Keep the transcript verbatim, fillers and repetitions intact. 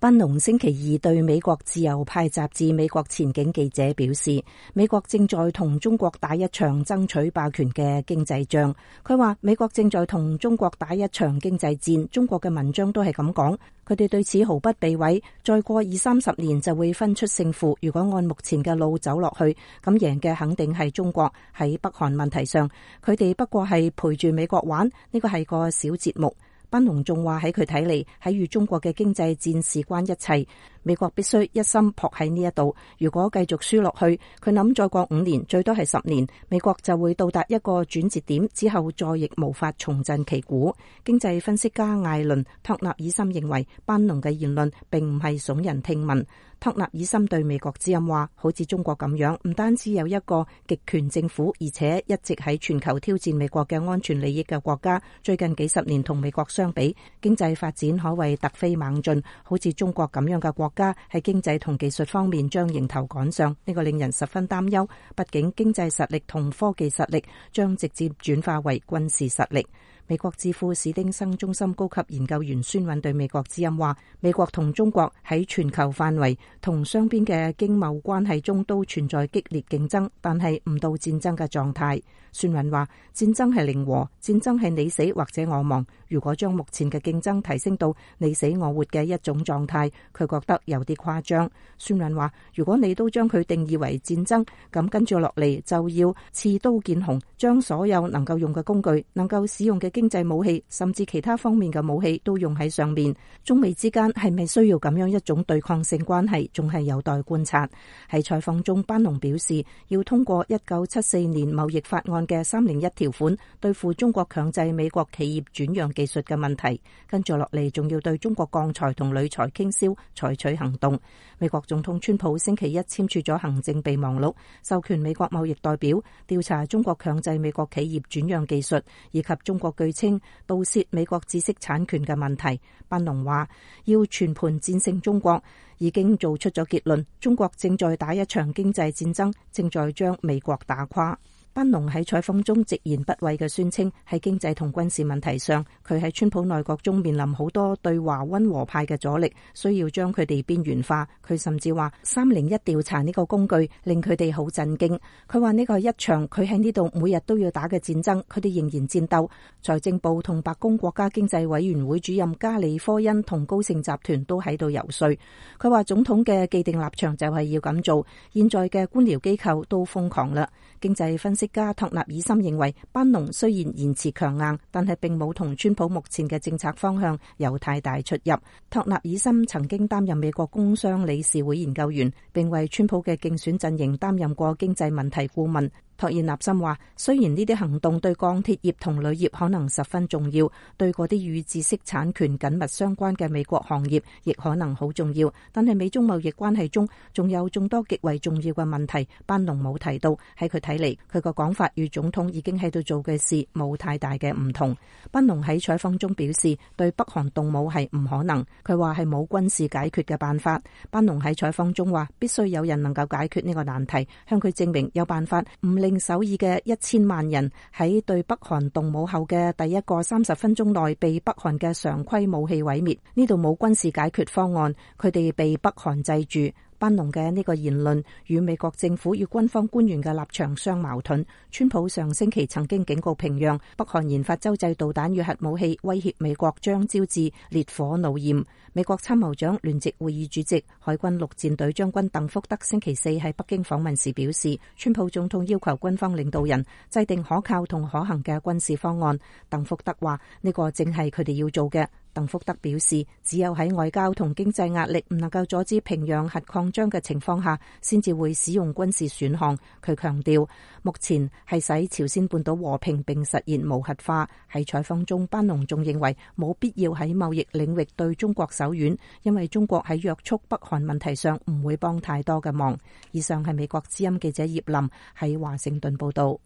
班農星期二對美國自由派雜誌《美國前景》記者表示，美國正在同中國打一場爭取霸權嘅經濟仗。佢話美國正在同中國打一場經濟戰，中國嘅文章都係咁講，佢哋對此毫不避諱。再過二三十年就會分出勝負。如果按目前嘅路走落去，咁贏嘅肯定係中國。喺北韓問題上，佢哋不過係陪住美國玩，呢個係個小節目。班農仲話喺佢睇嚟，喺與中國嘅經濟戰事關一切，美國必須一心撲喺呢一度。如果繼續輸落去，佢諗再過五年，最多係十年，美國就會到達一個轉折點，之後再亦無法重振旗鼓。經濟分析家艾倫·托納爾森認為，班農嘅言論並唔係聳人聽聞。托納爾森對美國之音話，好似中國咁樣，唔單止有一個極權政府，而且一直喺全球挑戰美國嘅安全利益嘅國家，最近幾十年同美國相比，經濟發展可謂突飛猛進。好似中國咁樣嘅國家喺經濟同技術方面將迎頭趕上，呢個令人十分擔憂。畢竟經濟實力同科技實力將直接轉化為軍事實力。美國智庫史丁生中心高級研究員孫韻對美國之音話，美國同中國喺全球範圍同雙邊嘅經貿關係中都存在激烈競爭，但係唔到戰爭嘅狀態。孫韻話，戰爭係零和，戰爭係你死或者我亡。如果將目前嘅競爭提升到你死我活嘅一種狀態，佢覺得有啲誇張。孫韻話，如果你都將佢定義為戰爭，咁跟住落嚟就要刺刀見紅，將所有能夠用嘅工具、能夠使用嘅經濟武器，甚至其他方面嘅武器都用喺上面。中美之間係咪需要咁樣一種對抗性關係，仲係有待觀察。喺採訪中，班農表示要通過一九七四年貿易法案嘅三零一條款對付中國強制美國企業轉讓技術嘅問題，跟住落嚟仲要對中國鋼材同鋁材傾銷採取行動。美國總統川普星期一簽署咗行政備忘錄，授權美國貿易代表調查中國強制美國企業轉讓技術以及中國據稱盜竊美國知識產權嘅問題。班農話要全盤戰勝中國，已經做出咗結論，中國正在打一場經濟戰爭，正在將美國打垮。班農喺採訪中直言不諱嘅宣稱，喺經濟同軍事問題上，佢喺川普內閣中面臨好多對華溫和派嘅阻力，需要將佢哋邊緣化。佢甚至話三零一調查呢個工具令佢哋好震驚。佢話呢個係一場佢喺呢度每日都要打嘅戰爭，佢哋仍然戰鬥。財政部同白宮國家經濟委員會主任加里科恩同高盛集團都喺度游說。佢話總統嘅既定立場就係要咁做，現在嘅官僚機構都瘋狂啦。經濟分析家托納爾森認為，班農雖然言辭強硬，但係並冇同川普目前嘅政策方向有太大出入。托納爾森曾經擔任美國工商理事會研究員，並為川普嘅競選陣營擔任過經濟問題顧問。托爾納森話，雖然呢啲行動對鋼鐵業同鋁業可能十分重要，對嗰啲與知識產權緊密相關嘅美國行業亦可能好重要，但係美中貿易關係中仲有眾多極為重要嘅問題，班農冇提到。喺佢睇嚟，佢個講法與總統已經喺度做嘅事冇太大嘅唔同。班農喺採訪中表示，對北韓動武係唔可能，佢話係冇軍事解決嘅辦法。班農喺採訪中話，必須有人能夠解決呢個難題，向佢證明有辦法唔令首爾嘅一千萬人喺對北韓動武後嘅第一個三十分鐘內被北韓嘅常規武器毀滅。呢度冇軍事解決方案，佢哋被北韓制住。班農嘅呢個言論與美國政府與軍方官員嘅立場相矛盾。川普上星期曾經警告平壤，北韓研發洲際導彈與核武器，威脅美國將招致烈火怒焰。美國參謀長聯席會議主席、海軍陸戰隊將軍鄧福德星期四喺北京訪問時表示，川普總統要求軍方領導人制定可靠同可行嘅軍事方案。鄧福德話，呢個正係佢哋要做嘅。鄧福德表示，只有喺外交同經濟壓力唔能夠阻止平壤核擴張嘅情況下，先至會使用軍事選項。佢強調，目前係使朝鮮半島和平並實現無核化。喺採訪中，班農仲認為冇必要喺貿易領域對中國手軟，因為中國喺約束北韓問題上唔會幫太多嘅忙。以上係美國之音記者葉林喺華盛頓報道。